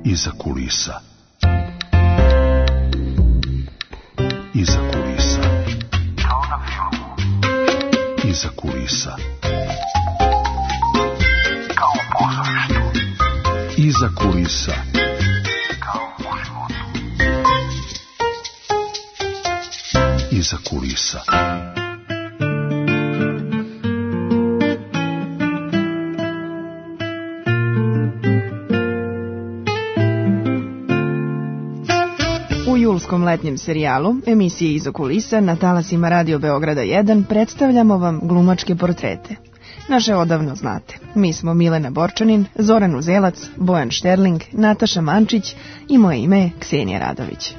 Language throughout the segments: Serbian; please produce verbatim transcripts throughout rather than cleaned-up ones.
Iza kulisa. Iza kulisa. Kao na filmu. Iza kulisa. Kao u pozorištu. Iza kulisa. Kao u životu. Iza kulisa. U julskom letnjem serijalu, emisije Iza kulisa na talasima Radio Beograda jedan, predstavljamo vam glumačke portrete. Naše odavno znate. Mi smo Milena Borčanin, Zoran Uzelac, Bojan Šterling, Nataša Mančić i moje ime je Ksenija Radović.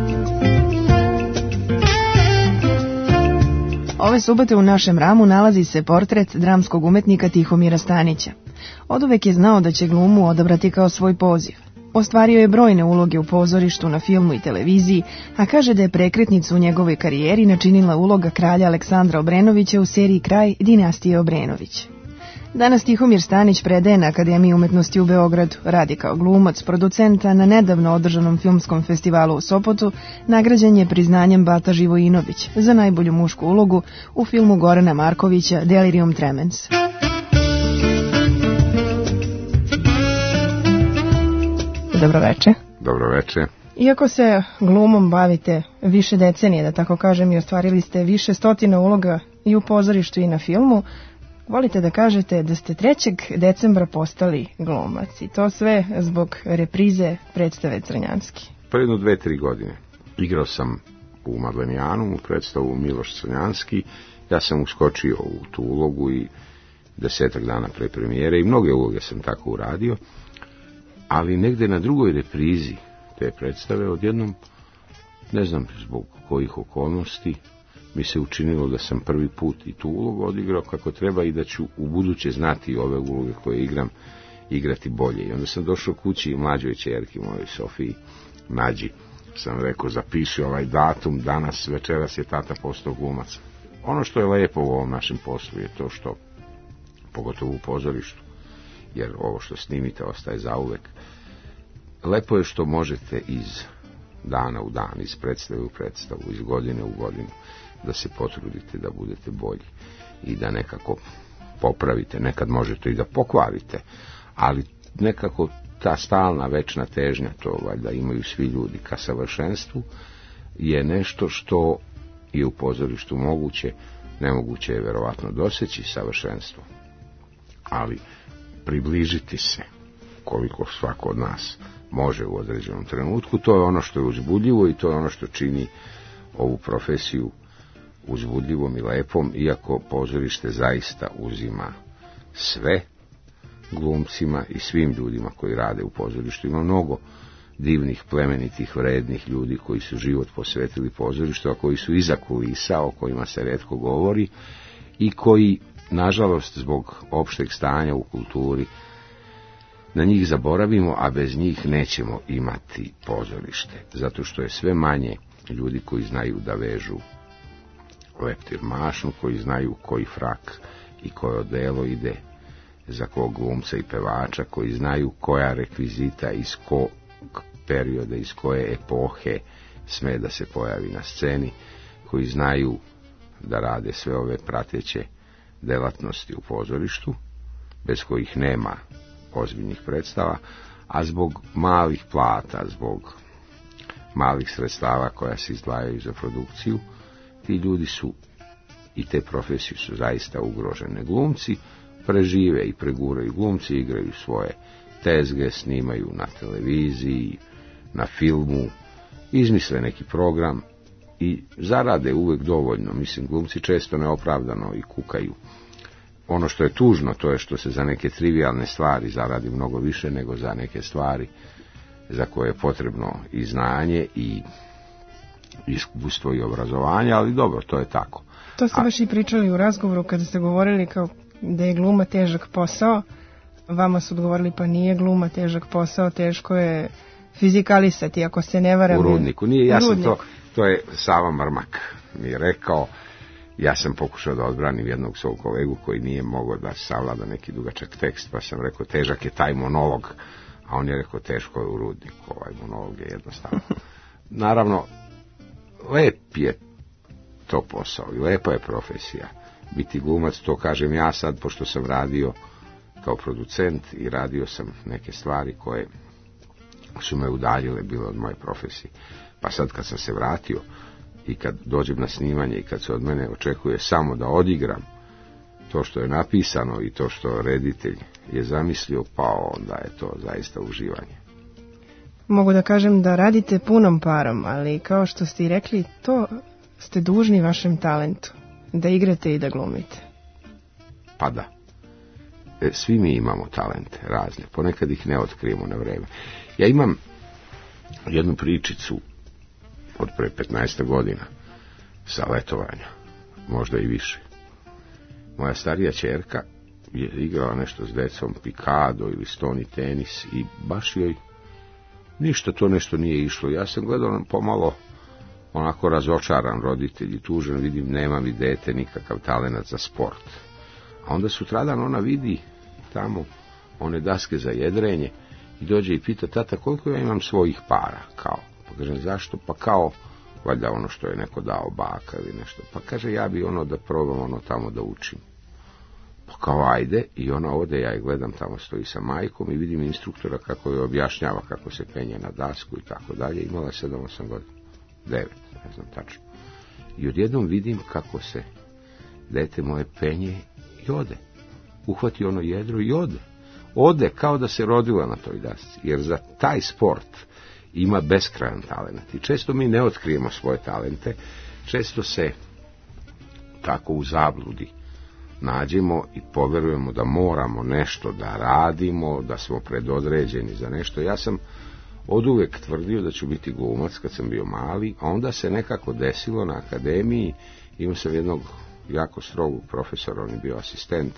Ove subote u našem ramu nalazi se portret dramskog umetnika Tihomira Stanića. Oduvek je znao da će glumu odabrati kao svoj poziv. Ostvario je brojne uloge u pozorištu, na filmu i televiziji, a kaže da je prekretnicu u njegovoj karijeri načinila uloga kralja Aleksandra Obrenovića u seriji Kraj dinastije Obrenović. Danas Tihomir Stanić predaje na Akademiji umetnosti u Beogradu, radi kao glumac, producenta. Na nedavno održanom filmskom festivalu u Sopotu nagrađen je priznanjem Bata Živojinović za najbolju mušku ulogu u filmu Gorana Markovića Delirium Tremens. Dobro veče. Dobro veče. Iako se glumom bavite više decenije, da tako kažem, i ostvarili ste više stotina uloga i u pozorištu i na filmu, volite da kažete da ste trećeg decembra postali glumac. I to sve zbog reprize predstave Crnjanski. Pa jedno dve, tri godine. Igrao sam u Madlenijanu, u predstavu Miloš Crnjanski. Ja sam uskočio u tu ulogu i desetak dana pre premijere i mnoge uloge sam tako uradio. Ali negde na drugoj reprizi te predstave odjednom, ne znam zbog kojih okolnosti, mi se učinilo da sam prvi put i tu ulogu odigrao kako treba i da ću u buduće znati ove uloge koje igram, igrati bolje. I onda sam došao kući i mlađoj ćerki mojoj Sofiji, Nađi, sam rekao, zapiši ovaj datum, danas, večeras je tata postao glumac. Ono što je lepo u ovom našem poslu je to što, pogotovo u pozorištu, jer ovo što snimite ostaje zauvek, lepo je što možete iz dana u dan, iz predstave u predstavu, iz godine u godinu, da se potrudite da budete bolji i da nekako popravite, nekad možete i da pokvarite, ali nekako ta stalna večna težnja, to valjda imaju svi ljudi ka savršenstvu, je nešto što je u pozorištu moguće. Nemoguće je verovatno doseći savršenstvo, ali približiti se koliko svako od nas može u određenom trenutku, to je ono što je uzbudljivo i to je ono što čini ovu profesiju uzbudljivom i lepom, iako pozorište zaista uzima sve glumcima i svim ljudima koji rade u pozorištu. Ima mnogo divnih, plemenitih, vrednih ljudi koji su život posvetili pozorištu, a koji su iza kulisa, o kojima se retko govori i koji, nažalost, zbog opšteg stanja u kulturi, na njih zaboravimo, a bez njih nećemo imati pozorište. Zato što je sve manje ljudi koji znaju da vežu leptir mašnu, koji znaju koji frak i koje odelo ide za kog glumca i pevača, koji znaju koja rekvizita iz kog perioda, iz koje epohe sme da se pojavi na sceni, koji znaju da rade sve ove prateće delatnosti u pozorištu, bez kojih nema ozbiljnih predstava, a zbog malih plata, zbog malih sredstava koja se izdvajaju za produkciju, ti ljudi su i te profesije su zaista ugrožene. Glumci prežive i preguraju, glumci igraju svoje tezge, snimaju na televiziji, na filmu, izmisle neki program i zarade uvek dovoljno. Mislim, glumci često neopravdano i kukaju. Ono što je tužno, to je što se za neke trivijalne stvari zaradi mnogo više nego za neke stvari za koje je potrebno i znanje i iskustvo i obrazovanje, ali dobro, to je tako. To ste baš i pričali u razgovoru kada ste govorili kao da je gluma težak posao. Vama su odgovorili, pa nije gluma težak posao, teško je fizikalisati, ako se ne varam. U Rudniku, nije, ja sam to, to je Sava Mrmak mi je rekao. Ja sam pokušao da odbranim jednog svog kolegu koji nije mogao da savlada neki dugačak tekst, pa sam rekao, težak je taj monolog, A on je rekao, teško je u rudniku, ovaj monolog je jednostavno. Naravno, lep je to posao i lepa je profesija. Biti glumac, to kažem ja sad, pošto sam radio kao producent i radio sam neke stvari koje su me udaljile bile od moje profesije. Pa sad kad sam se vratio i kad dođem na snimanje i kad se od mene očekuje samo da odigram to što je napisano i to što reditelj je zamislio, pa onda je to zaista uživanje. Mogu da kažem da radite punom parom, ali kao što ste i rekli, to ste dužni vašem talentu, da igrate i da glumite. Pa da. E, svi mi imamo talente razne, ponekad ih ne otkrijemo na vreme. Ja imam jednu pričicu od pre petnaest godina sa letovanja, možda i više. Moja starija ćerka je igrala nešto s decom, pikado ili stoni tenis i baš joj ništa to nešto nije išlo. Ja sam gledao pomalo onako razočaran roditelj i tužan, vidim nema mi dete nikakav talenat za sport. A onda sutradan ona vidi tamo one daske za jedrenje i dođe i pita, tata, koliko ja imam svojih para, kao. Pa kažem, zašto? Pa kao, valjda ono što je neko dao, baka ili nešto. Pa kaže, ja bi ono da probam ono tamo da učim. Pa kao, ajde, i ona ode, ja je gledam, tamo stoji sa majkom i vidim instruktora kako je objašnjava kako se penje na dasku i tako dalje. Imala je sedam osam godina, devet, ne znam tačno. I odjednom vidim kako se dete moje penje i ode. Uhvati ono jedro i ode. Ode kao da se rodila na toj dasci, jer za taj sport ima beskrajan talent. I često mi ne otkrijemo svoje talente, često se tako u zabludi nađemo i poverujemo da moramo nešto da radimo, da smo predodređeni za nešto. Ja sam oduvek tvrdio da ću biti glumac kad sam bio mali, a onda se nekako desilo na akademiji, imao sam jednog jako strogog profesora, on je bio asistent,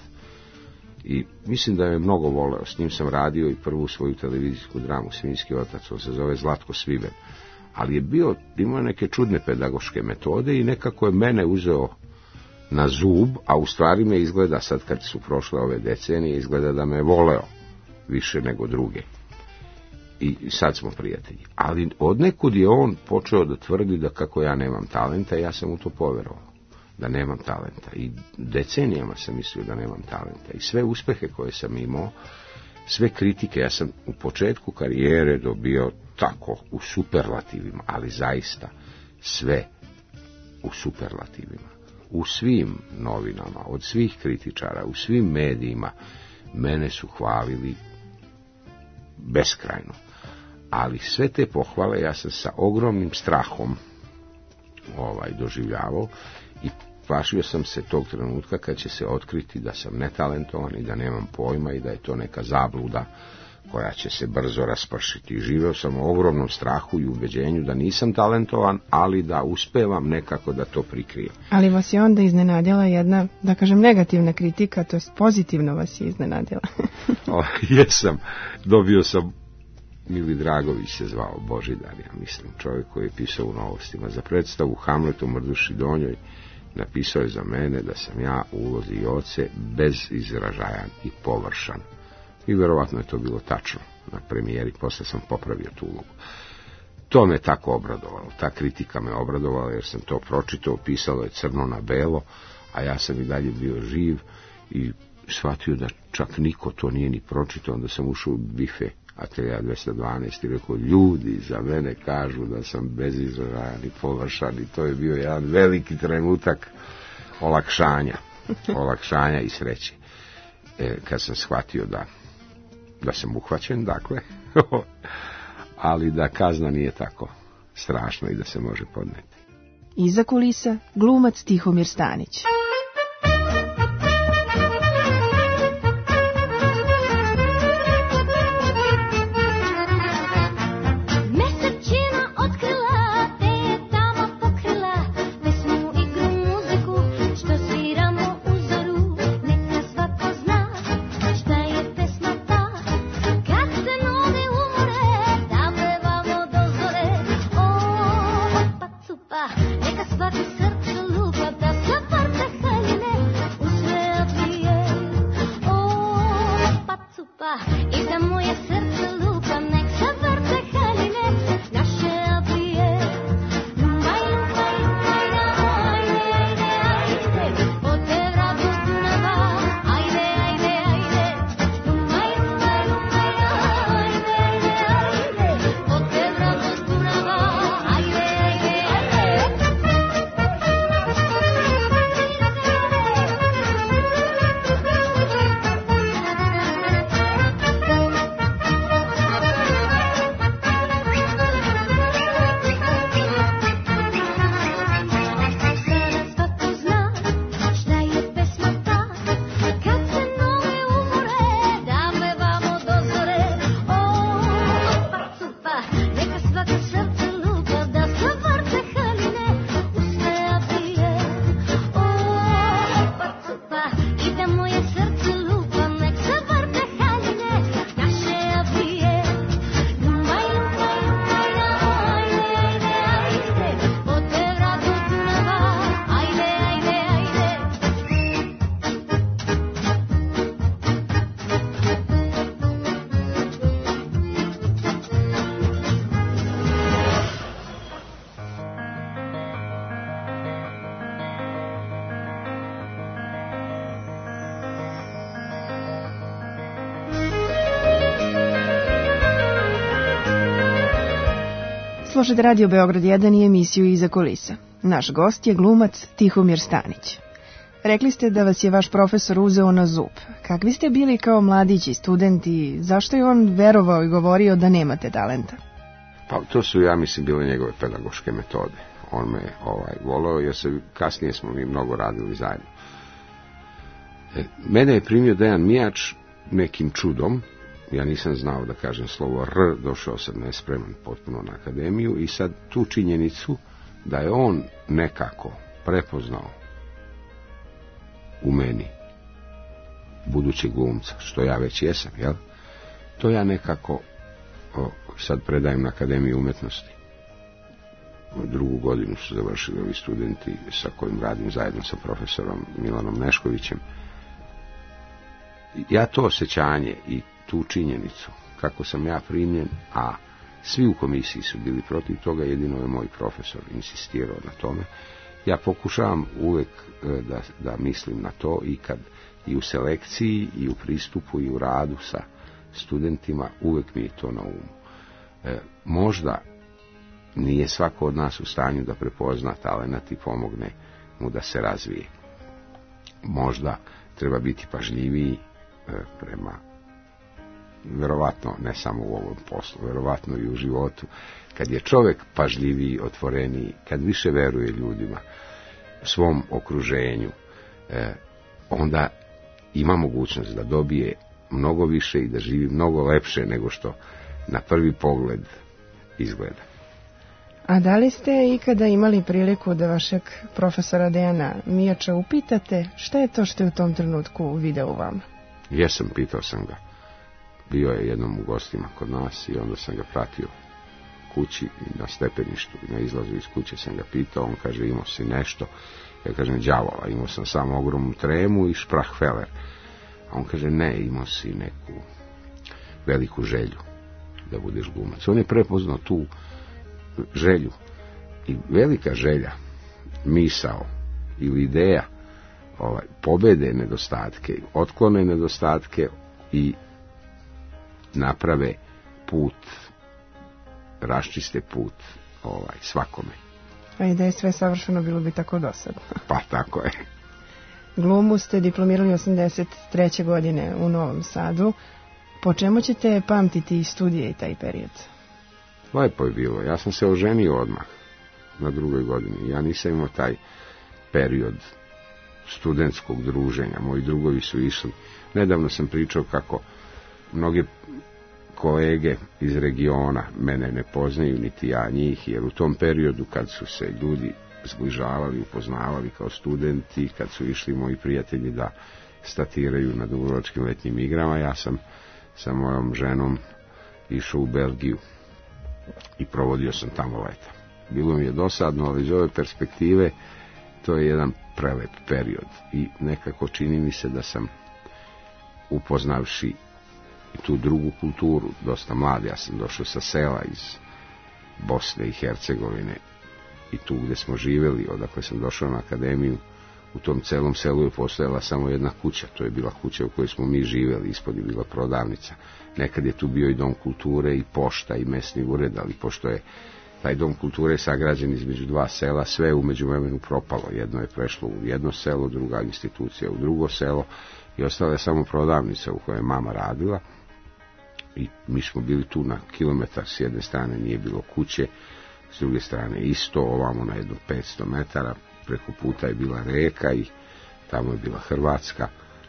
i mislim da je mnogo voleo, s njim sam radio i prvu svoju televizijsku dramu Svinjski otac, on se zove Zlatko Sviben, ali je bio, imao neke čudne pedagoške metode i nekako je mene uzeo na zub, a u stvari me izgleda, sad kad su prošle ove decenije, izgleda da me je voleo više nego druge. I sad smo prijatelji. Ali odnekud je on počeo da tvrdi da kako ja nemam talenta, ja sam u to poverovao, da nemam talenta. I decenijama sam mislio da nemam talenta. I sve uspehe koje sam imao, sve kritike, ja sam u početku karijere dobio tako, u superlativima, ali zaista sve u superlativima. U svim novinama, od svih kritičara, u svim medijima, mene su hvalili beskrajno. Ali sve te pohvale ja sam sa ogromnim strahom ovaj, doživljavao i plašio sam se tog trenutka kad će se otkriti da sam netalentovan i da nemam pojma i da je to neka zabluda koja će se brzo raspršiti. Živeo sam u ogromnom strahu i ubeđenju da nisam talentovan, ali da uspevam nekako da to prikrijem. Ali vas je onda iznenadila jedna, da kažem, negativna kritika, to je pozitivno vas je iznenadila. o, jesam, dobio sam, Mili Dragović se zvao, Božidar, ja mislim, čovjek koji je pisao u Novostima za predstavu Hamlet u Mrduši Donjoj, napisao je za mene da sam ja u ulozi Joce bezizražajan i površan. I verovatno je to bilo tačno na premijeri, posle sam popravio tu ulogu. To me tako obradovalo, ta kritika me obradovala jer sam to pročitao, pisalo je crno na belo, a ja sam i dalje bio živ i shvatio da čak niko to nije ni pročitao. Onda sam ušao u bife Atelja dvesta dvanaest i rekao, ljudi za mene kažu da sam bezizražajan i površan, i to je bio jedan veliki trenutak olakšanja, olakšanja i sreće. E, kad sam shvatio da da sam uhvaćen, dakle, ali da kazna nije tako strašna i da se može podneti. Iza kulisa glumac Tihomir Stanić. Neka svaki srce lupa da se parte Slušajte Radio Beograd jedan i emisiju Iza kulisa. Naš gost je glumac Tihomir Stanić. Rekli ste da vas je vaš profesor uzeo na zub. Kakvi ste bili kao mladić i student i zašto je on verovao i govorio da nemate talenta? Pa to su, ja mislim, bile njegove pedagoške metode. On me ovaj, voleo, jer se, kasnije smo mi mnogo radili zajedno. E, mene je primio Dejan Mijač nekim čudom. Ja nisam znao da kažem slovo R, došao sam nespreman potpuno na akademiju i sad tu činjenicu da je on nekako prepoznao u meni budućeg glumca, što ja već jesam, jel? To ja nekako o, sad predajem na Akademiju umjetnosti. Drugu godinu su završili ovi studenti sa kojim radim zajedno sa profesorom Milanom Neškovićem. Ja to osjećanje i tu činjenicu, kako sam ja primljen, a svi u komisiji su bili protiv toga, jedino je moj profesor insistirao na tome. Ja pokušavam uvijek da, da mislim na to i kad i u selekciji, i u pristupu, i u radu sa studentima, uvijek mi je to na umu. E, možda nije svako od nas u stanju da prepozna talenat i pomogne mu da se razvije. Možda treba biti pažljiviji e, prema, verovatno ne samo u ovom poslu, verovatno i u životu. Kad je čovjek pažljiviji, otvoreniji, kad više veruje ljudima, svom okruženju, e, onda ima mogućnost da dobije mnogo više i da živi mnogo lepše nego što na prvi pogled izgleda. A da li ste ikada imali priliku da vašeg profesora Dejana Mijača upitate šta je to što je u tom trenutku video u vama? Jesam, pitao sam ga. Bio je jednom u gostima kod nas i onda sam ga pratio kući na stepeništu. Na izlazu iz kuće sam ga pitao, on kaže imao si nešto. Ja kažem đavola, imao sam samo ogromnu tremu i šprahfeler. A on kaže ne, imao si neku veliku želju da budeš glumac. On je prepoznao tu želju i velika želja, misao ili ideja ovaj, pobede nedostatke, otklone nedostatke i naprave put, raščiste put ovaj, svakome. A i da je sve savršeno, bilo bi tako dosadno. Pa tako je. Glumu ste diplomirali osamdeset treće godine u Novom Sadu. Po čemu ćete pamtiti studije i taj period? Lepo je bilo. Ja sam se oženio odmah na drugoj godini. Ja nisam imao taj period studentskog druženja. Moji drugovi su išli. Nedavno sam pričao kako mnoge kolege iz regiona mene ne poznaju, niti ja njih, jer u tom periodu kad su se ljudi zbližavali, upoznavali kao studenti, kad su išli moji prijatelji da statiraju na dubrovačkim letnjim igrama, ja sam sa mojom ženom išao u Belgiju i provodio sam tamo leta. Bilo mi je dosadno, ali iz ove perspektive to je jedan prelep period i nekako čini mi se da sam upoznavši tu drugu kulturu, dosta mlad, ja sam došao sa sela iz Bosne i Hercegovine i tu gdje smo živjeli, odakle sam došao na akademiju, u tom celom selu je postojala samo jedna kuća, to je bila kuća u kojoj smo mi živjeli, ispod je bila prodavnica. Nekad je tu bio i dom kulture i pošta i mesni ured, ali pošto je taj dom kulture sagrađen između dva sela, sve je u međuvremenu propalo. Jedno je prešlo u jedno selo, druga institucija u drugo selo i ostala je samo prodavnica u kojoj je mama radila. I mi smo bili tu na kilometar, s jedne strane nije bilo kuće, s druge strane isto, ovamo na jedno petsto metara, preko puta je bila reka i tamo je bila Hrvatska.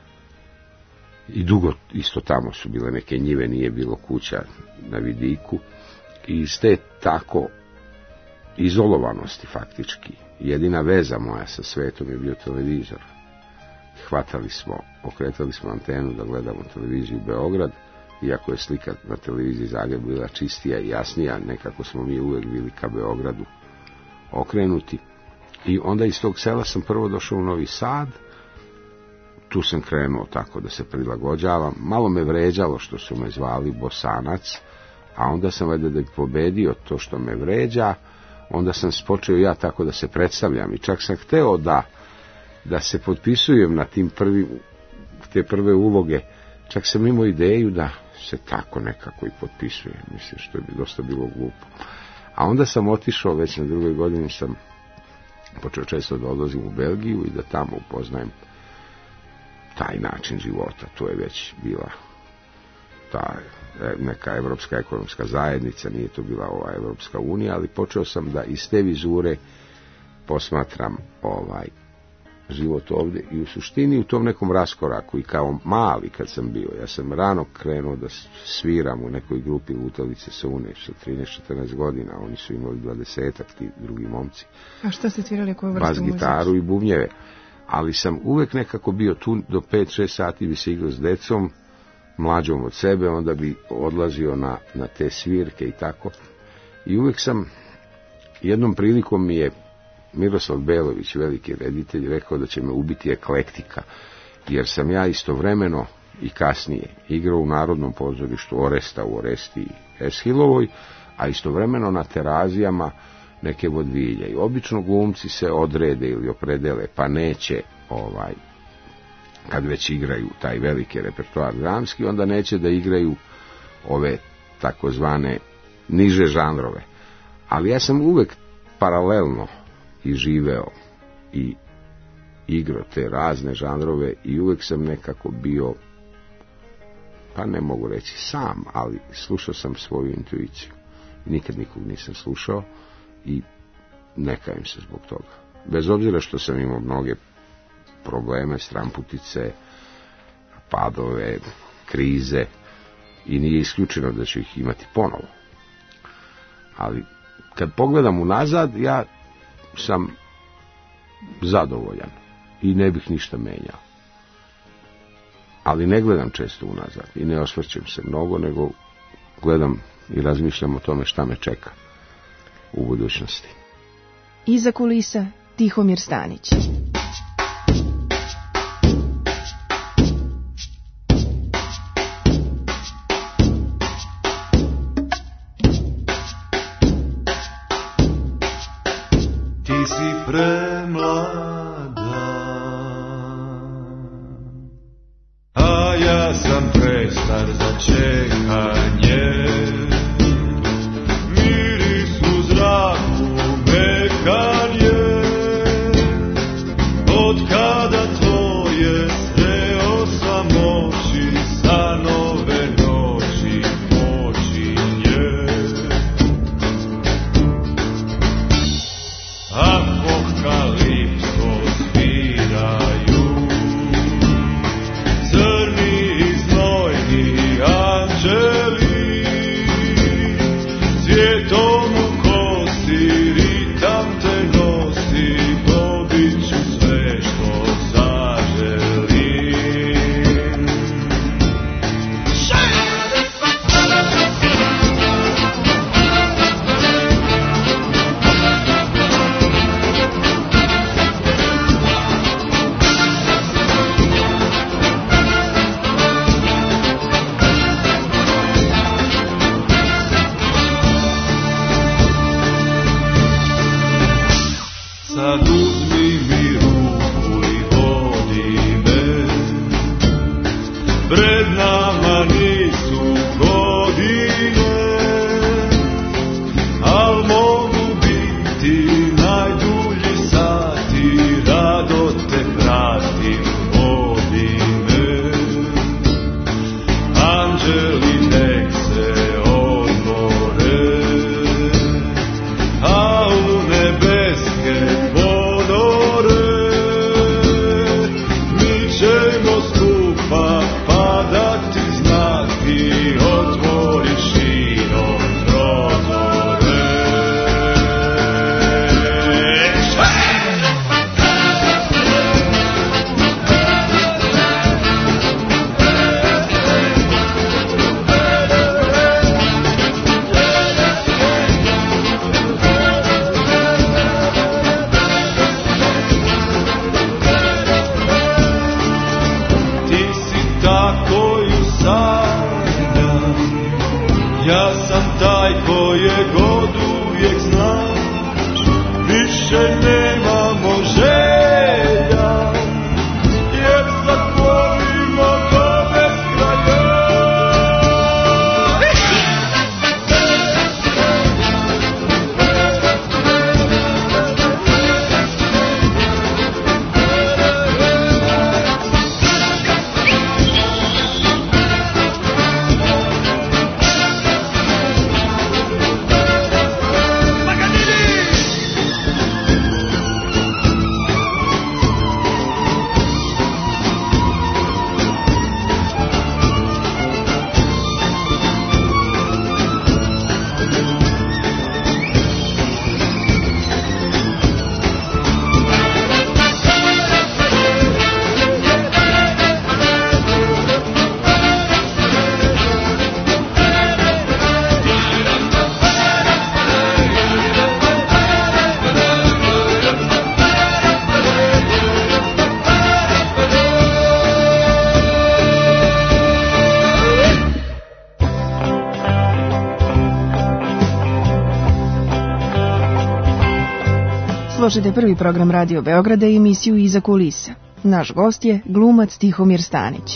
I dugo isto tamo su bile neke njive, nije bilo kuća na vidiku. I iz te tako izolovanosti faktički, jedina veza moja sa svetom je bio televizor. Hvatali smo, okretali smo antenu da gledamo televiziju Beograd, iako je slika na televiziji Zagreb bila čistija i jasnija, nekako smo mi uvijek bili ka Beogradu okrenuti. I onda iz tog sela sam prvo došao u Novi Sad, tu sam krenuo tako da se prilagođavam, malo me vređalo što su me zvali Bosanac, a onda sam valjda da bi pobedio to što me vređa, onda sam počeo ja tako da se predstavljam i čak sam hteo da, da se potpisujem na tim prvim, te prve uloge, čak sam imao ideju da se tako nekako i potpisuje, mislim što je dosta bilo glupo. A onda sam otišao, već na drugoj godini sam počeo često da odlazim u Belgiju i da tamo upoznajem taj način života. To je već bila ta neka Evropska ekonomska zajednica, nije to bila ova Evropska unija, ali počeo sam da iz te vizure posmatram ovaj život ovdje i u suštini u tom nekom raskoraku i kao mali kad sam bio, ja sam rano krenuo da sviram u nekoj grupi Lutalice se une sa trinaest četrnaest godina, oni su imali dvadesetak, ti drugi momci. A šta ste svirali, koju vrstu muzike? Bas gitaru i bubnjeve, ali sam uvek nekako bio tu do pet šest sati bi se igrao s decom, mlađom od sebe, onda bi odlazio na, na te svirke i tako. I uvek sam, jednom prilikom mi je Miroslav Belović, veliki reditelj, rekao da će me ubiti eklektika, jer sam ja istovremeno i kasnije igrao u Narodnom pozorištu Oresta u Oresti i Eshilovoj, a istovremeno na Terazijama neke vodvilje. I obično glumci se odrede ili opredele, pa neće, ovaj, kad već igraju taj veliki repertoar dramski, onda neće da igraju ove takozvane niže žanrove. Ali ja sam uvek paralelno i živeo i igrao te razne žanrove i uvek sam nekako bio, pa ne mogu reći sam, ali slušao sam svoju intuiciju. Nikad nikog nisam slušao i ne kajem se zbog toga. Bez obzira što sam imao mnoge probleme, stramputice, padove, krize i nije isključeno da ću ih imati ponovo. Ali kad pogledam unazad, ja sam zadovoljan i ne bih ništa menjao. Ali ne gledam često unazad i ne osvrćem se mnogo, nego gledam i razmišljam o tome šta me čeka u budućnosti. Iza kulisa Tihomir Stanić. Ti si premlada, a ja sam prestar za čekanje. Miris u zraku mekan je, od kada tvoje sreo sam oči, sa nove noći počinje. Apokalipsko sviraju crni i znojni anđeli, cvjetom u kosti ritam te nosi, dobit ću sve što zaželim. Sad uzmi mi ruku i vodi me, pred nama nisu godine, al mogu biti najdulji sati, rado te pratim, vodi me. Anđeli nek se odmore, a u nebeske ponore mi ćemo skupa padati, znati, otvori širom prozore. Ti si ta koju sanjam, ja sam taj koje god uvijek znam, više nemamo želja, jer sad volimo do beskraja. Slušajte prvi program Radio Beograda i emisiju Iza kulisa. Naš gost je glumac Tihomir Stanić.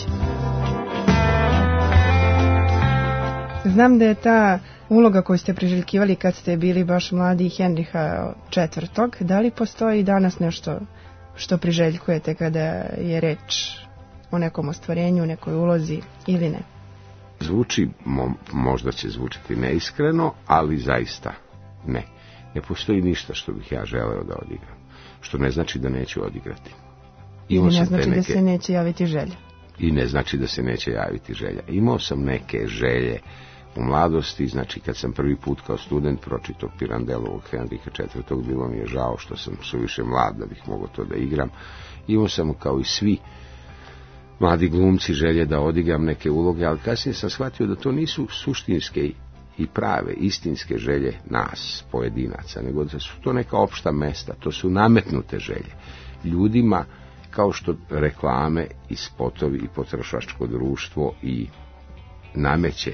Znam da je ta uloga koju ste priželjkivali kad ste bili baš mladi Henriha četvrtog. Da li postoji danas nešto što priželjkujete kada je reč o nekom ostvarenju, nekoj ulozi ili ne? Zvuči, mo, možda će zvučiti neiskreno, ali zaista ne. Ne postoji ništa što bih ja želeo da odigram. Što ne znači da neću odigrati. I ne znači neke... da se neće javiti želja. I ne znači da se neće javiti želja. Imao sam neke želje u mladosti, znači kad sam prvi put kao student pročitao Pirandelovog Henriha četvrtog, bilo mi je žao što sam suviše mlad da bih mogao to da igram. Imao sam kao i svi mladi glumci želje da odigram neke uloge, ali kasnije sam shvatio da to nisu suštinske i prave, istinske želje nas, pojedinaca, nego da su to neka opšta mesta, to su nametnute želje. Ljudima, kao što reklame i spotovi i potrošačko društvo i nameće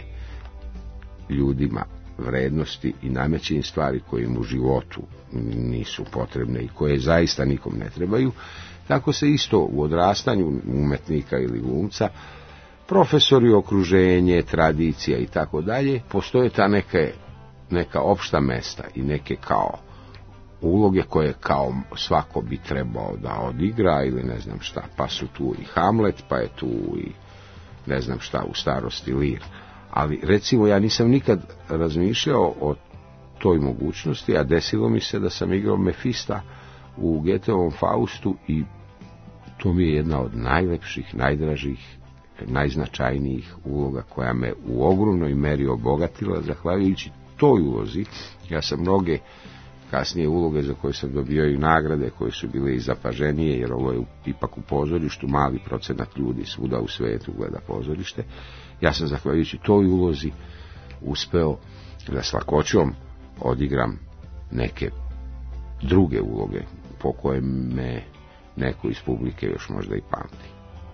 ljudima vrednosti i nameće im stvari koje im u životu nisu potrebne i koje zaista nikom ne trebaju, tako se isto u odrastanju umetnika ili glumca, profesori, okruženje, tradicija i tako dalje, postoje ta neke, neka opšta mesta i neke kao uloge koje kao svako bi trebao da odigra ili ne znam šta, pa su tu i Hamlet, pa je tu i ne znam šta u starosti Lir. Ali recimo ja nisam nikad razmišljao o toj mogućnosti, a desilo mi se da sam igrao Mefista u Goetheovom Faustu i to mi je jedna od najlepših, najdražih, najznačajnijih uloga koja me u ogromnoj meri obogatila. Zahvaljujući toj ulozi, ja sam mnoge kasnije uloge za koje sam dobio i nagrade, koje su bile i zapaženije, jer ovo je ipak u pozorištu, mali procenat ljudi svuda u svetu gleda pozorište. Ja sam zahvaljujući toj ulozi uspeo da s lakoćom odigram neke druge uloge po koje me neko iz publike još možda i pamti.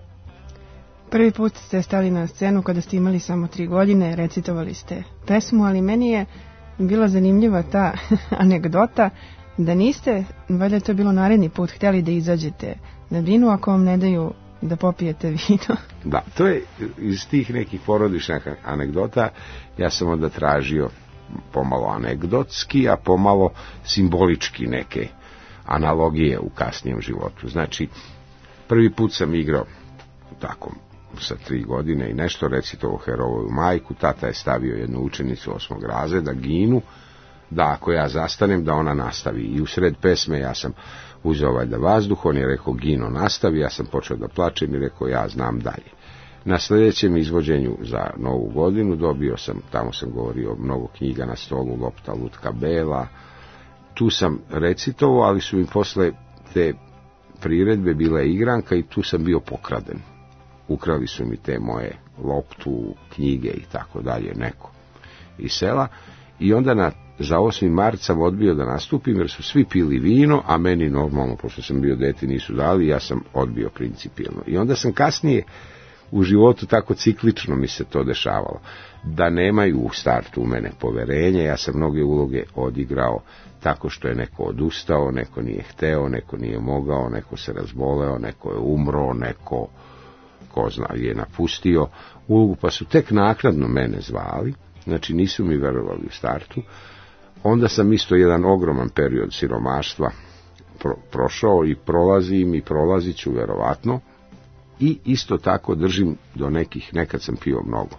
Prvi put ste stali na scenu kada ste imali samo tri godine, recitovali ste pesmu, ali meni je bila zanimljiva ta anegdota da niste, valjda je to bilo naredni put, htjeli da izađete na binu ako vam ne daju da popijete vino. Da, to je iz tih nekih porodičnih anegdota, ja sam onda tražio pomalo anegdotski, a pomalo simbolički neke analogije u kasnijem životu. Znači, prvi put sam igrao tako sa tri godine i nešto recitovao Herovovu majku, tata je stavio jednu učenicu osmog razreda, Ginu, da ako ja zastanem da ona nastavi. I u sred pesme ja sam uzeo valjda vazduh, on je rekao Gino nastavi, ja sam počeo da plačem i rekao ja znam dalje. Na sljedećem izvođenju za Novu godinu dobio sam, tamo sam govorio mnogo knjiga na stolu, Lopta, lutka, bela, tu sam recitovao, ali su mi posle te priredbe bila igranka i tu sam bio pokraden. Ukrali su mi te moje loptu, knjige i tako dalje, neko iz sela. I onda na, za osmi mart sam odbio da nastupim jer su svi pili vino, a meni normalno, pošto sam bio dete, nisu dali, ja sam odbio principijelno. I onda sam kasnije u životu tako ciklično mi se to dešavalo. Da nemaju u startu u mene poverenje, ja sam mnoge uloge odigrao tako što je neko odustao, neko nije hteo, neko nije mogao, neko se razboleo, neko je umro, neko ko zna je napustio ulogu, pa su tek naknadno mene zvali, znači nisu mi verovali u startu. Onda sam isto jedan ogroman period siromaštva pro, prošao i prolazim i prolazit ću verovatno. I isto tako držim do nekih, nekad sam pio mnogo.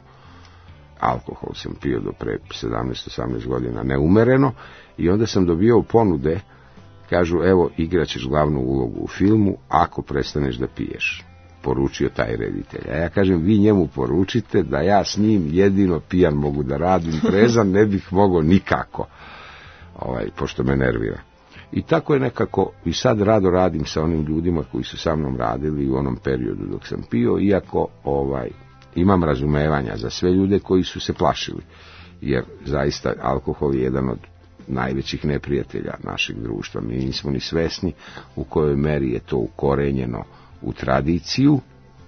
Alkohol sam pio do pre sedamnaest osamnaest godina neumereno i onda sam dobio ponude, kažu evo igraćeš glavnu ulogu u filmu ako prestaneš da piješ, poručio taj reditelj. A ja kažem vi njemu poručite da ja s njim jedino pijan mogu da radim, trezan ne bih mogao nikako, ovaj, pošto me nervira. I tako je nekako, i sad rado radim sa onim ljudima koji su sa mnom radili u onom periodu dok sam pio, iako ovaj, imam razumevanja za sve ljude koji su se plašili, jer zaista alkohol je jedan od najvećih neprijatelja našeg društva. Mi nismo ni svesni u kojoj meri je to ukorenjeno u tradiciju,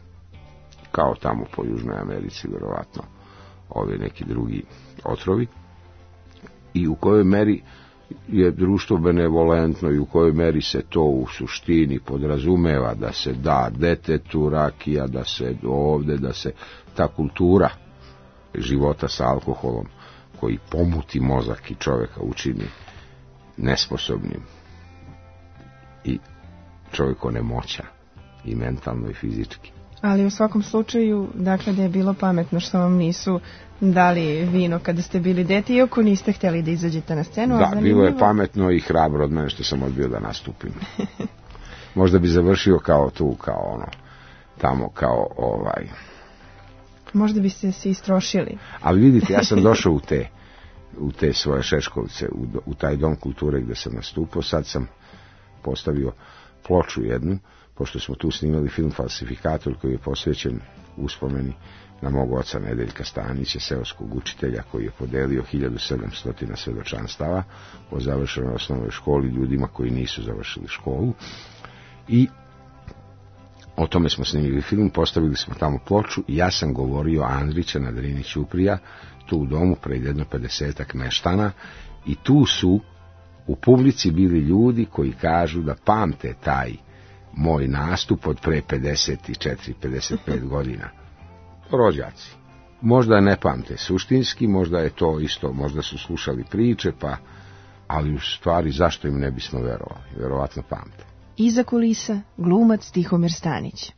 kao tamo po Južnoj Americi, vjerovatno, ovi neki drugi otrovi, i u kojoj meri je društvo benevolentno i u kojoj meri se to u suštini podrazumeva da se da detetu rakija, da se ovde, da se ta kultura života sa alkoholom koji pomuti mozak i čoveka učini nesposobnim i čovjek onemoća i mentalno i fizički. Ali u svakom slučaju, dakle, da je bilo pametno što vam nisu dali vino kada ste bili dete, iako niste htjeli da izađete na scenu. Da, bilo je pametno i hrabro od mene što sam odbio da nastupim. Možda bi završio kao tu, kao ono, tamo kao ovaj... Možda bi se se istrošili. Ali vidite, ja sam došao u te, u te svoje Šeškovce, u, u taj dom kulture gde sam nastupao, sad sam postavio ploču jednu, pošto smo tu snimali film Falsifikator koji je posvećen uspomeni na mog oca Nedeljka Stanića, seoskog učitelja koji je podelio hiljadu sedamsto svedočanstava o završenoj osnovnoj školi ljudima koji nisu završili školu. I o tome smo snimili film, postavili smo tamo ploču i ja sam govorio Andrića na Drini Ćuprija, tu u domu pred jedno pedesetak meštana, i tu su u publici bili ljudi koji kažu da pamte taj moj nastup od pre pedeset četiri pedeset pet godina. Rođaci. Možda ne pamte suštinski, možda je to isto, možda su slušali priče, pa, ali u stvari zašto im ne bismo verovali? Verovatno pamte. Iza kulisa glumac Tihomir Stanić.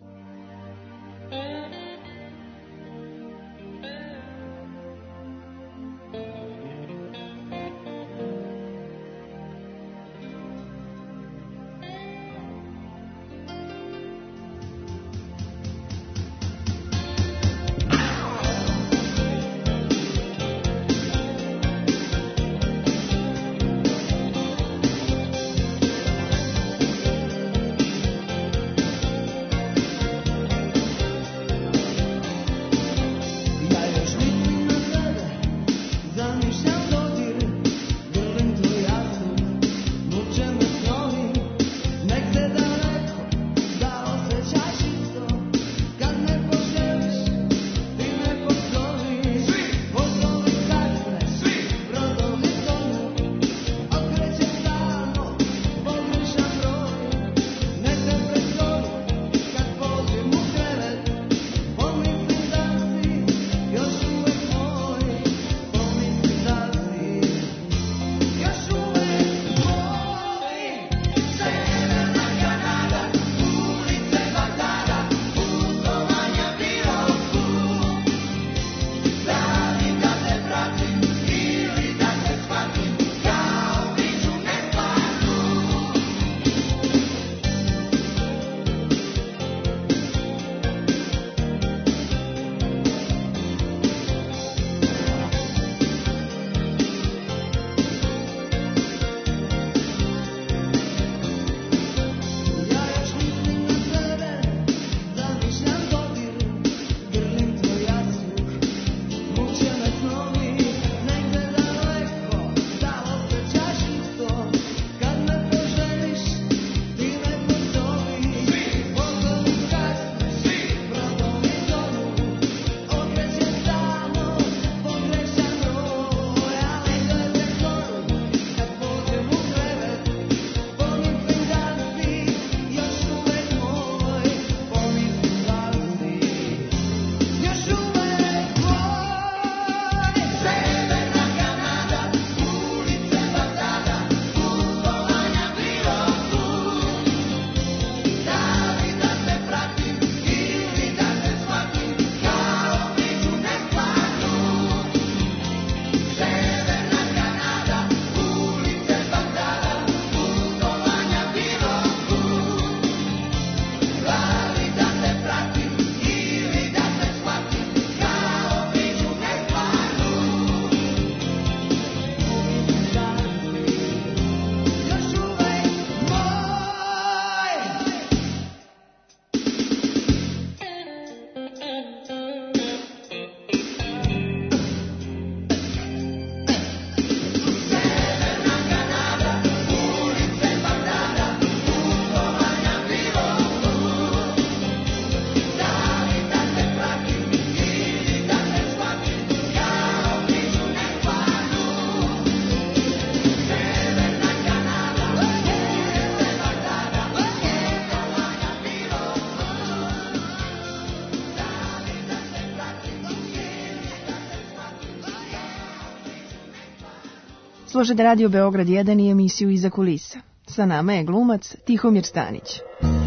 Slušajte Radio Beograd jedan i emisiju Iza kulisa. Sa nama je glumac Tihomir Stanić.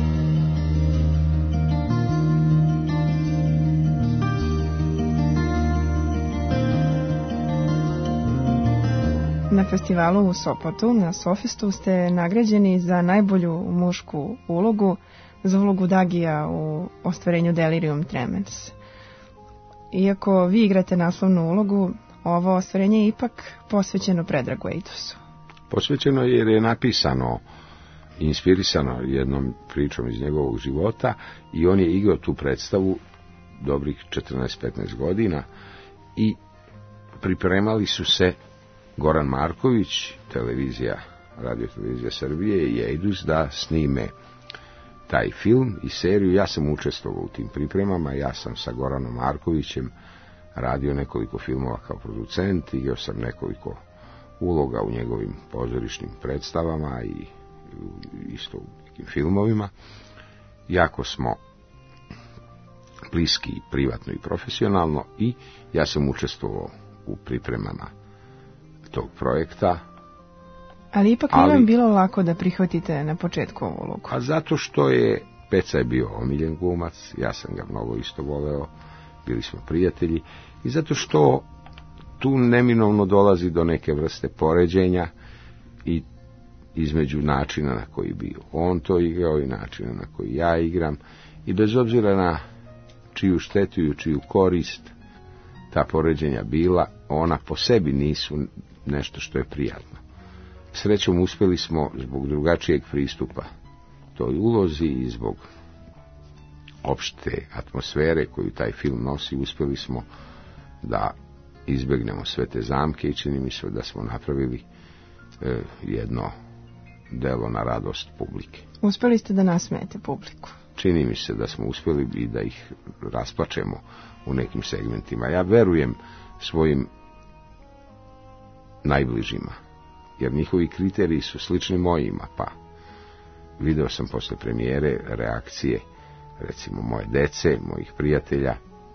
Na festivalu u Sopotu, na Sofistu, ste nagrađeni za najbolju mušku ulogu, za ulogu Dagija u ostvarenju Delirium Tremens. Iako vi igrate naslovnu ulogu, ovo ostvarenje je ipak posvećeno Predragu Ejtosu. Posvećeno jer je napisano, inspirisano jednom pričom iz njegovog života i on je igrao tu predstavu dobrih četrnaest petnaest godina i pripremali su se Goran Marković, televizija, Radio televizija Srbije i Ejdus da snime taj film i seriju. Ja sam učestvovao u tim pripremama, ja sam sa Goranom Markovićem radio nekoliko filmova kao producent, igrao sam nekoliko uloga u njegovim pozorišnim predstavama i isto u nekim filmovima. Jako smo bliski privatno i profesionalno i ja sam učestvovao u pripremama tog projekta. Ali ipak nije vam bilo lako da prihvatite na početku ovu ulogu. A zato što je Peca je bio omiljen glumac, ja sam ga mnogo isto voleo, bili smo prijatelji, i zato što tu neminovno dolazi do neke vrste poređenja i između načina na koji bi on to igrao i načina na koji ja igram, i bez obzira na čiju štetu i čiju korist ta poređenja bila, ona po sebi nisu nešto što je prijatno. Srećom uspjeli smo zbog drugačijeg pristupa toj ulozi i zbog opšte atmosfere koju taj film nosi, uspjeli smo da izbjegnemo sve te zamke i čini mi se da smo napravili e, jedno delo na radost publike. Uspjeli ste da nasmejete publiku? Čini mi se da smo uspjeli i da ih rasplačemo u nekim segmentima. Ja verujem svojim najbližima, jer njihovi kriteriji su slični mojima, pa video sam posle premijere reakcije, recimo moje dece, mojih prijatelja,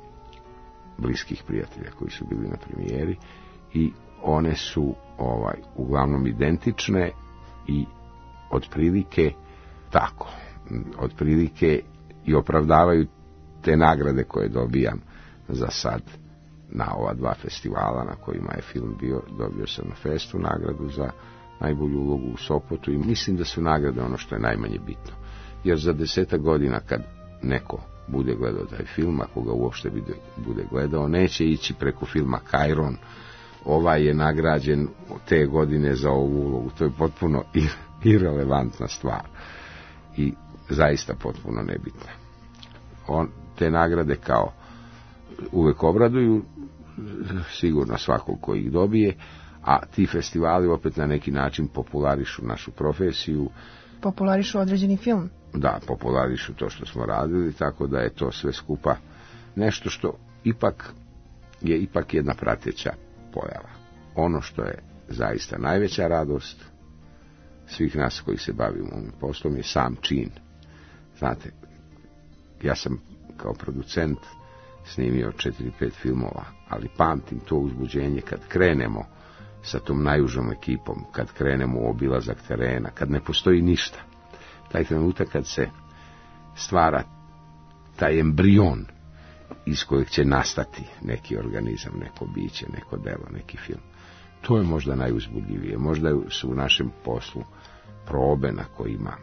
bliskih prijatelja koji su bili na premijeri, i one su ovaj uglavnom identične i otprilike tako, otprilike i opravdavaju te nagrade koje dobijam za sad na ova dva festivala na kojima je film bio. Dobio sam na Festu nagradu za najbolju ulogu u Sopotu i mislim da su nagrade ono što je najmanje bitno. Jer za desetak godina kad neko bude gledao taj film, ako ga uopšte bude gledao, neće ići preko filma Kajron, ovaj je nagrađen te godine za ovu ulogu. To je potpuno irelevantna stvar i zaista potpuno nebitna. On, te nagrade kao uvek obraduju sigurno svakog ko ih dobije, a ti festivali opet na neki način popularišu našu profesiju. Popularišu određeni film. Da, popularišu to što smo radili, tako da je to sve skupa nešto što ipak je ipak jedna prateća pojava. Ono što je zaista najveća radost svih nas koji se bavimo ovim poslom je sam čin. Znate, ja sam kao producent snimio četiri pet filmova, ali pamtim to uzbuđenje kad krenemo sa tom najužom ekipom, kad krenemo u obilazak terena, kad ne postoji ništa. Taj trenutak kad se stvara taj embrion iz kojeg će nastati neki organizam, neko biće, neko delo, neki film. To je možda najuzbudljivije. Možda su u našem poslu probe na kojima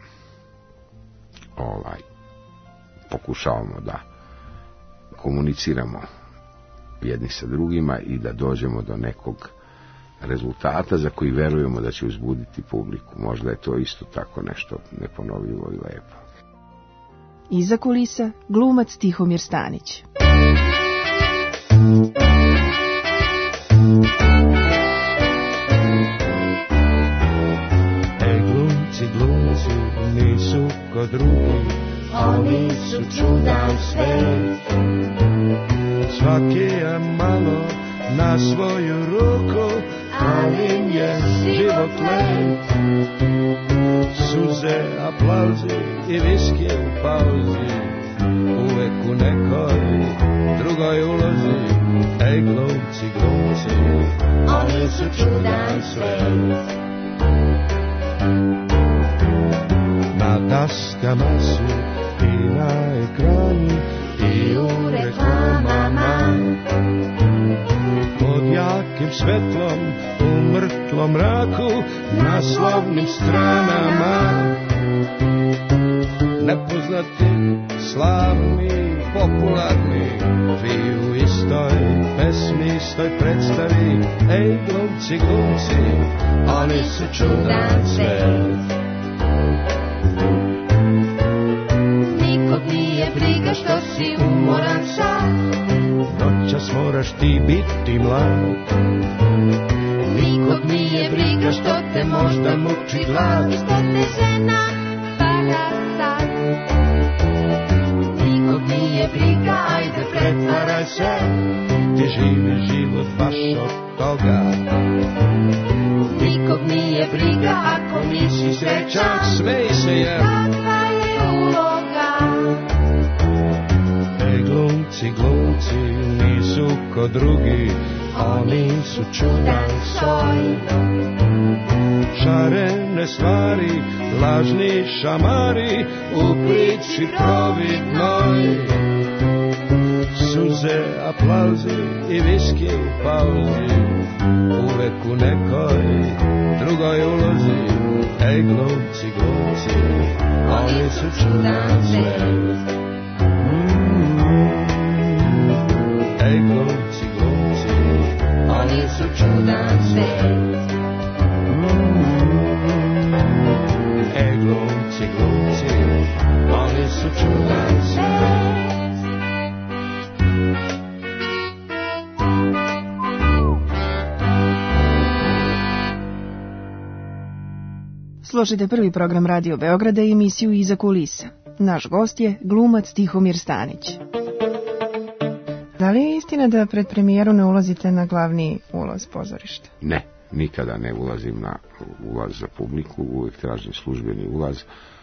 ovaj, pokušavamo da komuniciramo jedni sa drugima i da dođemo do nekog rezultata za koji verujemo da će uzbuditi publiku. Možda je to isto tako nešto neponovljivo i lepo. Iza kulisa, glumac Tihomir Stanić. E, glumci, glumci nisu ko drugi, oni su čudan svet. svaki je malo na svoju ruku, ali im je život let. Suze, aplauzi i viski u pauzi, uvek u nekoj drugoj ulozi. Ej, glumci, glumci, Oni su čudan svet. na daskama su i na ekranu I u reklamama pod jakim svetlom u mrtlom mraku na slovnim stranama. Nepoznati, slavni, popularni, vi u istoj pesmi, istoj predstavi. Ej, glumci, glumci, Oni su čudan svet. Nikog nije briga što si umoran sad. noćas moraš ti biti mlad. Nikog nije briga što te možda muči glad. I što te žena vara sad. Nikog nije briga, ajde pretvaraj se. Ti živi život baš od toga. Nikog nije briga ako nisi srećan. Smej se je. Kakva je uloga? Ej, glumci, glumci, nisu ko drugi. Oni su čudan soj. Šarene stvari, lažni šamari u priči providnoj. Suze, aplauzi i viski u pauzi, uvek u nekoj drugoj ulozi. Ej, glumci, glumci, Oni su čudan svet. ej, glumci, glumci, Oni su čudan svet. ej, glumci, glumci, Oni su čudan svet. Slušajte prvi program Radio Beograda i emisiju Iza kulisa. Naš gost je glumac Tihomir Stanić. Da li je istina da pred premijeru ne ulazite na glavni ulaz pozorišta? Ne, nikada ne ulazim na ulaz za publiku, uvijek tražim službeni ulaz.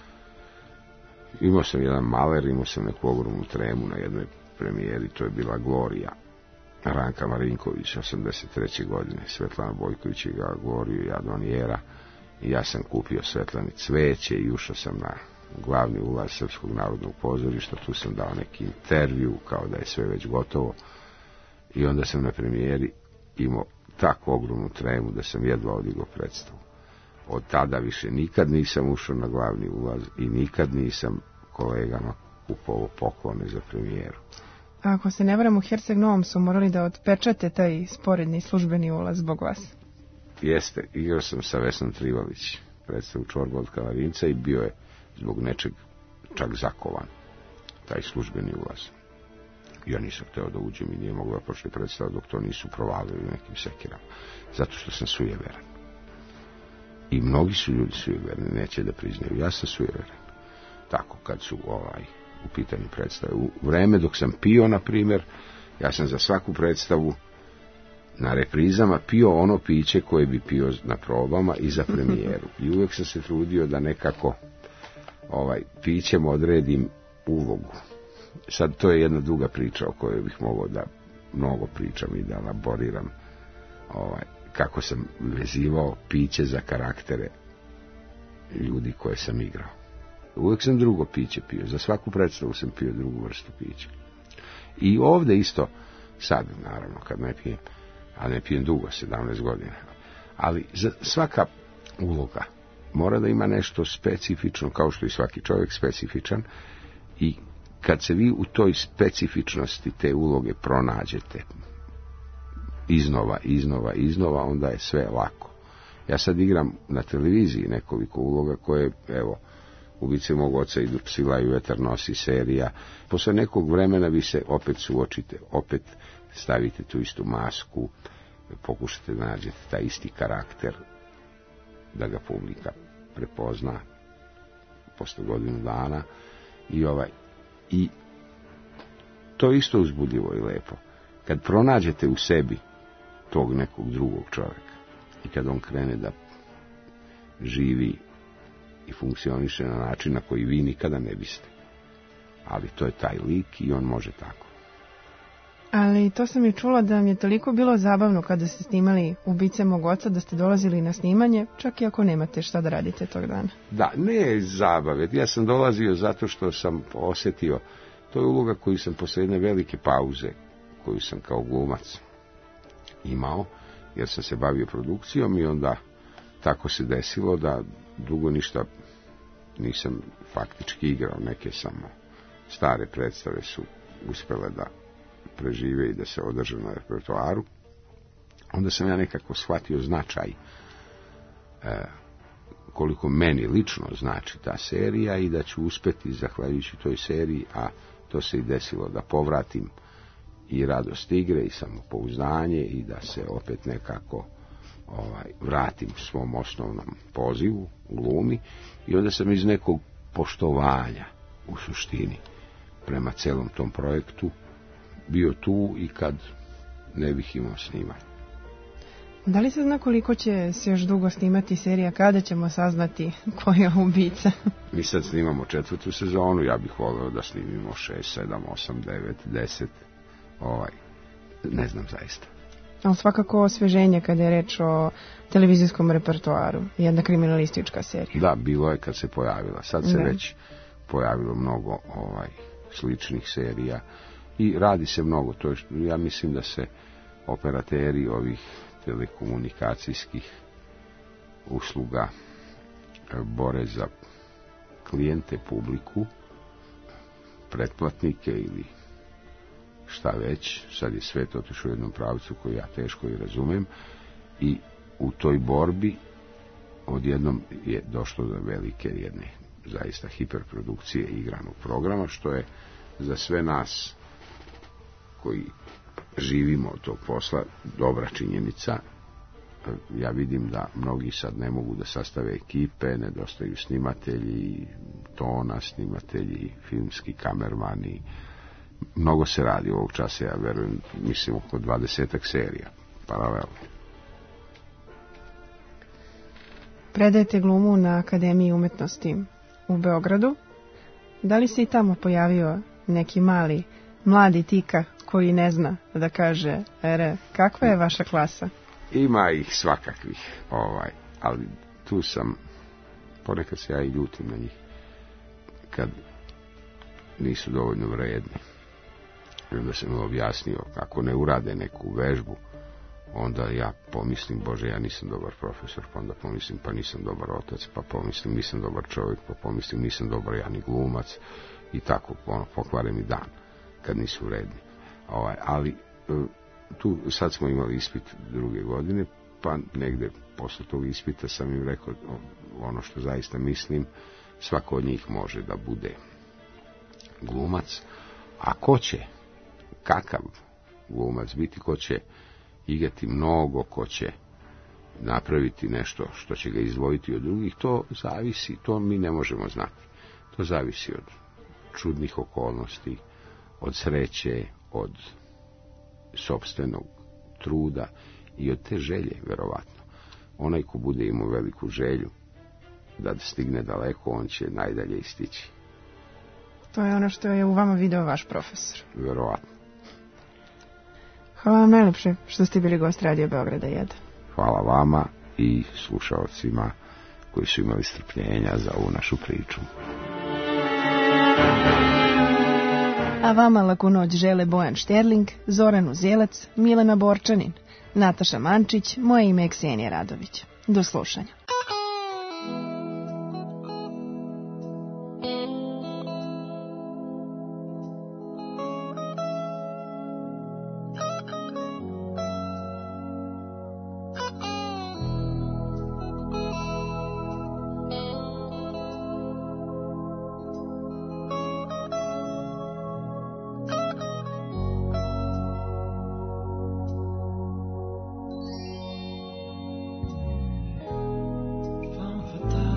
Imao sam jedan maler, imao sam neku ogromnu tremu na jednoj premijeri, to je bila Glorija. Ranka Marinković, osamdeset treće godine, Svetlana Bojković je ga Gloriju i Advanijera. I ja sam kupio Svetlani cveće i ušao sam na glavni ulaz Srpskog narodnog pozorišta. Tu sam dao neki intervju, kao da je sve već gotovo. I onda sam na premijeri imao tako ogromnu tremu da sam jedva odigao predstavu. Od tada više nikad nisam ušao na glavni ulaz i nikad nisam kolegama kupovao poklone za premijeru. A ako se ne varam, u Herceg Novom su morali da otpečate taj sporedni službeni ulaz zbog vas. Jeste, igrao sam sa Vesnom Trivalić predstavu Čorba od Kalarinca i bio je zbog nečeg čak zakovan taj službeni ulaz. Ja nisam hteo da uđem i nije mogla da počne predstava dok to nisu provalili nekim sekirama, zato što sam sujeveran. I mnogi su ljudi sujeverni, neće da priznaju, ja sam sujeveran. Tako, kad su ovaj, u pitanju predstave. U vreme dok sam pio, na primjer, ja sam za svaku predstavu na reprizama pio ono piće koje bi pio na probama i za premijeru. I uvijek sam se trudio da nekako ovaj, pićem odredim ulogu. Sad to je jedna duga priča o kojoj bih mogao da mnogo pričam i da elaboriram ovaj, kako sam vezivao piće za karaktere ljudi koje sam igrao. Uvijek sam drugo piće pio. Za svaku predstavu sam pio drugu vrstu pića. I ovdje isto, sad naravno kad ne pijem, a ne pijem dugo, sedamnaest godina. Ali za svaka uloga mora da ima nešto specifično, kao što i svaki čovjek specifičan, i kad se vi u toj specifičnosti te uloge pronađete iznova, iznova, iznova, onda je sve lako. Ja sad igram na televiziji nekoliko uloga koje, evo, Ubice mog oca idu psila i vetar nosi serija. Posle nekog vremena vi se opet suočite, opet stavite tu istu masku, pokušate da nađete taj isti karakter, da ga publika prepozna posle godinu dana i ovaj i to je isto uzbudljivo i lepo. Kad pronađete u sebi tog nekog drugog čovjeka i kad on krene da živi i funkcioniše na način na koji vi nikada ne biste. ali to je taj lik i on može tako. Ali to sam i čula da mi je toliko bilo zabavno kada ste snimali Ubice mog oca, da ste dolazili na snimanje, čak i ako nemate šta da radite tog dana. Da, ne zabave. Ja sam dolazio zato što sam osjetio, to je uloga koju sam posle jedne velike pauze, koju sam kao glumac imao, jer sam se bavio produkcijom i onda tako se desilo da dugo ništa nisam faktički igrao. Neke samo stare predstave su uspjele da prežive i da se održe na repertoaru. Onda sam ja nekako shvatio značaj e, koliko meni lično znači ta serija i da ću uspjeti zahvaljujući toj seriji, a to se i desilo, da povratim i radost igre i samopouzdanje i da se opet nekako ovaj, vratim svom osnovnom pozivu, glumi, i onda sam iz nekog poštovanja u suštini prema celom tom projektu bio tu i kad ne bih imao snimanje. Da li se zna koliko će se još dugo snimati serija, kada ćemo saznati ko je ubica? Mi sad snimamo četvrtu sezonu, ja bih voleo da snimimo šest, sedam, osam, devet, deset, ovaj, ne znam zaista. Ali svakako osveženje kada je reč o televizijskom repertoaru, jedna kriminalistička serija. Da, bilo je kad se pojavila, sad se Da. već pojavilo mnogo ovaj sličnih serija i radi se mnogo. To je, ja mislim da se operateri ovih telekomunikacijskih usluga bore za klijente, publiku, pretplatnike ili šta već. Sad je svet otišao u jednom pravcu koji ja teško i razumem i u toj borbi odjednom je došlo do velike jedne zaista hiperprodukcije igranog programa, što je za sve nas koji živimo od tog posla dobra činjenica. Ja vidim da mnogi sad ne mogu da sastave ekipe, nedostaju snimatelji, tona snimatelji, filmski kamermani. Mnogo se radi ovog časa, ja verujem, mislim oko dvadesetak serija paralelno. Predajete glumu na Akademiji umetnosti u Beogradu. Da li se i tamo pojavio neki mali, mladi Tika koji ne zna da kaže, ere, kakva je vaša klasa? Ima ih svakakvih, ovaj, ali tu sam, ponekad se ja i ljutim na njih, kad nisu dovoljno vredni. I onda sam im objasnio, ako ne urade neku vežbu, onda ja pomislim, Bože, ja nisam dobar profesor, pa onda pomislim, pa nisam dobar otac, pa pomislim, nisam dobar čovjek, pa pomislim, nisam dobar ja ni glumac, i tako, ono, pokvare mi dan, kad nisu vredni. Ovaj, ali tu sad smo imali ispit druge godine, pa negde posle tog ispita sam im rekao ono što zaista mislim, svako od njih može da bude glumac, a ko će, kakav glumac biti, ko će igrati mnogo, ko će napraviti nešto što će ga izdvojiti od drugih, to zavisi, to mi ne možemo znati. To zavisi od čudnih okolnosti, od sreće, od sopstvenog truda i od te želje, verovatno. Onaj ko bude imao veliku želju da stigne daleko, on će najdalje stići. To je ono što je u vama video vaš profesor. Verovatno. Hvala vam najlepše što ste bili gost Radio Beograda jedan. Hvala vama i slušalcima koji su imali strpljenja za ovu našu priču. A vama laku noć žele Bojan Šterling, Zoran Uzelac, Milena Borčanin, Nataša Mančić, moje ime je Ksenija Radović. Do slušanja. Femme fatale.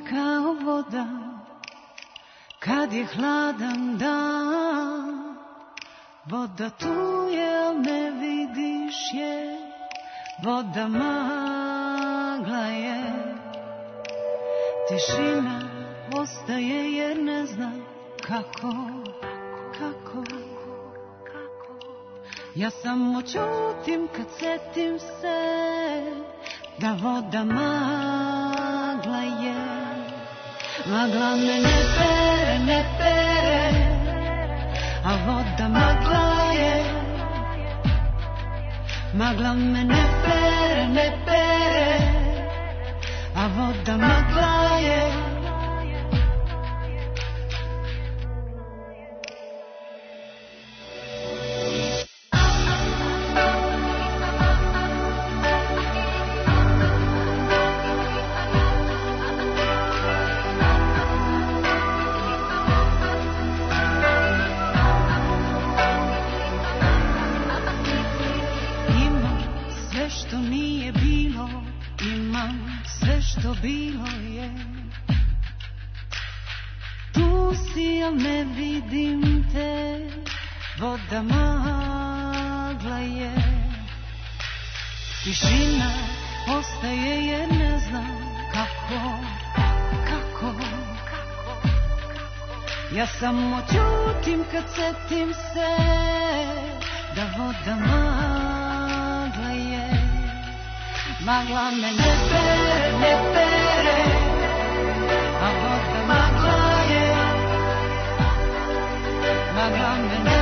kao voda, kad je hladan dan. Voda tu je, al ne vidiš je, voda magla je. Tišina ostaje jer ne zna kako, kako. Ja samo ćutim kad setim se da voda magla je. Magla me ne pere, ne pere, a voda magla je. Magla me ne pere, ne pere, a voda magla je. Što bilo je, tu si, al ne vidim te, voda magla je. Tišina ostaje jer ne znam kako, kako. Ja samo ćutim kad setim se da voda magla je. Magla me ne pere, ne pere, a voda magla je. Magla me ne